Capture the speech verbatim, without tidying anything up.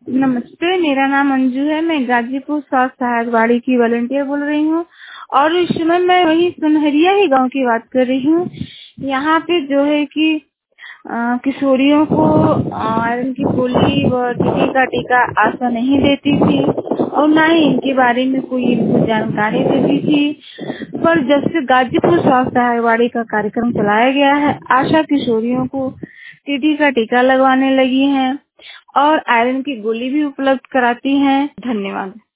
नमस्ते, मेरा नाम अंजू है। मैं गाजीपुर स्वास्थ्य सहायकवाड़ी की वॉलंटियर बोल रही हूँ और इस समय मैं वही सुनहरिया ही गांव की बात कर रही हूँ। यहाँ पे जो है कि अ, किशोरियों को आयरन की गोली व टीटी का टीका आशा नहीं देती थी और ना ही इनके बारे में कोई इनको जानकारी देती थी। पर जब से गाजीपुर स्वास्थ्य सहायकवाड़ी का कार्यक्रम चलाया गया है, आशा किशोरियों को टीटी का टीका लगवाने लगी हैं और आयरन की गोली भी उपलब्ध कराती हैं। धन्यवाद।